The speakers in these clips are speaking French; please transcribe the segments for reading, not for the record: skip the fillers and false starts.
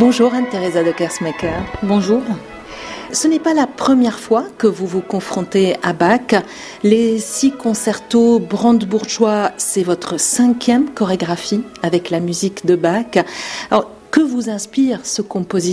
Bonjour Anne-Theresa de Kersmaker. Bonjour. Ce n'est pas la première fois que vous vous confrontez à Bach. Les 6 concertos brandebourgeois, c'est votre 5e chorégraphie avec la musique de Bach. Alors, que vous inspire ce compositeur ?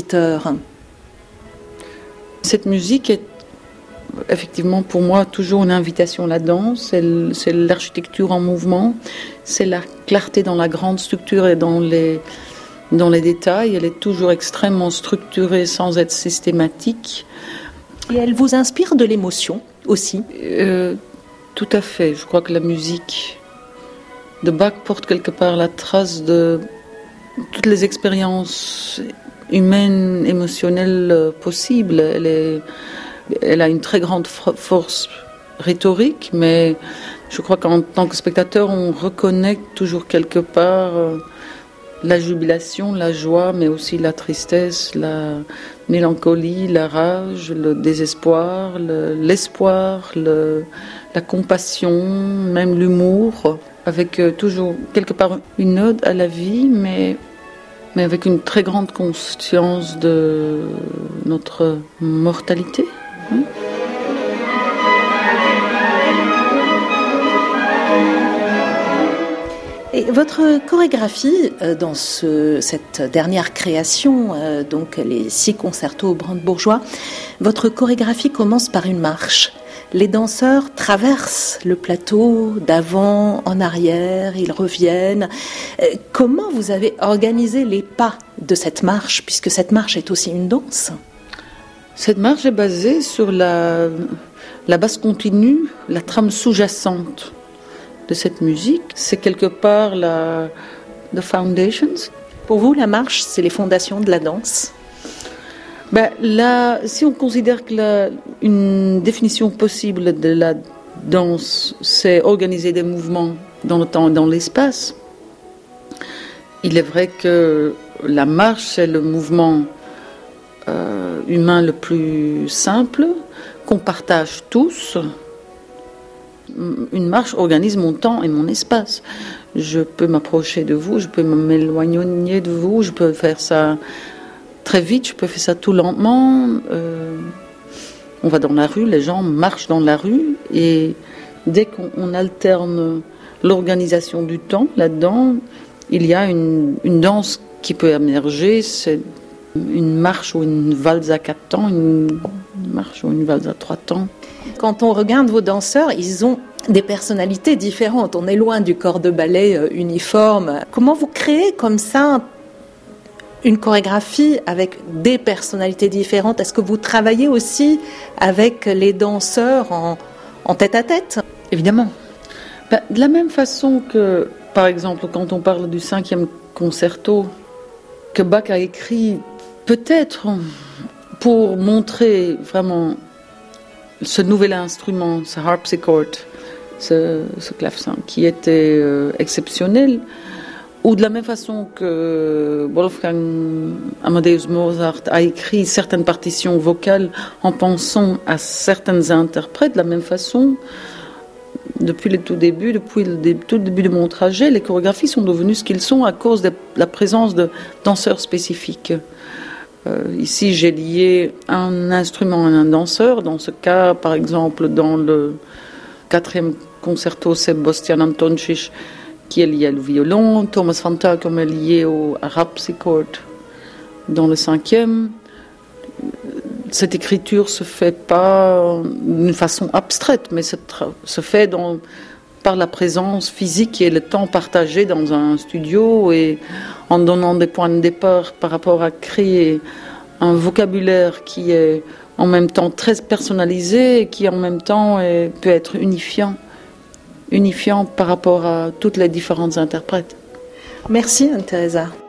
Cette musique est effectivement pour moi toujours une invitation à la danse. C'est l'architecture en mouvement, c'est la clarté dans la grande structure et dans les détails. Elle est toujours extrêmement structurée sans être systématique. Et elle vous inspire de l'émotion aussi ? Tout à fait. Je crois que la musique de Bach porte quelque part la trace de toutes les expériences humaines, émotionnelles possibles. Elle a une très grande force rhétorique, mais je crois qu'en tant que spectateur, on reconnaît toujours quelque part la jubilation, la joie, mais aussi la tristesse, la mélancolie, la rage, le désespoir, l'espoir, la compassion, même l'humour, avec toujours quelque part une ode à la vie, mais avec une très grande conscience de notre mortalité. Et votre chorégraphie dans cette dernière création, donc les 6 concertos brandebourgeois, votre chorégraphie commence par une marche. Les danseurs traversent le plateau d'avant en arrière, ils reviennent. Comment vous avez organisé les pas de cette marche, puisque cette marche est aussi une danse ? Cette marche est basée sur la basse continue, la trame sous-jacente de cette musique. C'est quelque part the foundations. Pour vous, la marche, c'est les fondations de la danse ? Là, si on considère que une définition possible de la danse, c'est organiser des mouvements dans le temps et dans l'espace, il est vrai que la marche, c'est le mouvement humain le plus simple, qu'on partage tous. Une marche organise mon temps et mon espace. Je peux m'approcher de vous, je peux m'éloigner de vous, je peux faire ça très vite, je peux faire ça tout lentement. On va dans la rue, les gens marchent dans la rue, et dès qu'on alterne l'organisation du temps là-dedans, il y a une danse qui peut émerger. C'est une marche ou une valse à 4 temps, une marche ou une valse à 3 temps. Quand on regarde vos danseurs, ils ont des personnalités différentes. On est loin du corps de ballet uniforme. Comment vous créez comme ça une chorégraphie avec des personnalités différentes ? Est-ce que vous travaillez aussi avec les danseurs en tête-à-tête ? Évidemment. De la même façon que, par exemple, quand on parle du 5e concerto, que Bach a écrit peut-être pour montrer vraiment ce nouvel instrument, ce harpsichord, ce clavecin, qui était exceptionnel. Ou de la même façon que Wolfgang Amadeus Mozart a écrit certaines partitions vocales en pensant à certains interprètes, de la même façon, depuis le tout début de mon trajet, les chorégraphies sont devenues ce qu'ils sont à cause de la présence de danseurs spécifiques. Ici, j'ai lié un instrument à un danseur. Dans ce cas, par exemple, dans le 4e concerto, c'est Bostian Antoncic qui est lié au violon, Thomas van Tuichem est lié au harpsichord. Dans le 5e, cette écriture se fait pas d'une façon abstraite, mais se fait par la présence physique et le temps partagé dans un studio, et en donnant des points de départ par rapport à créer un vocabulaire qui est en même temps très personnalisé et qui en même temps peut être unifiant par rapport à toutes les différentes interprètes. Merci Anne-Theresa.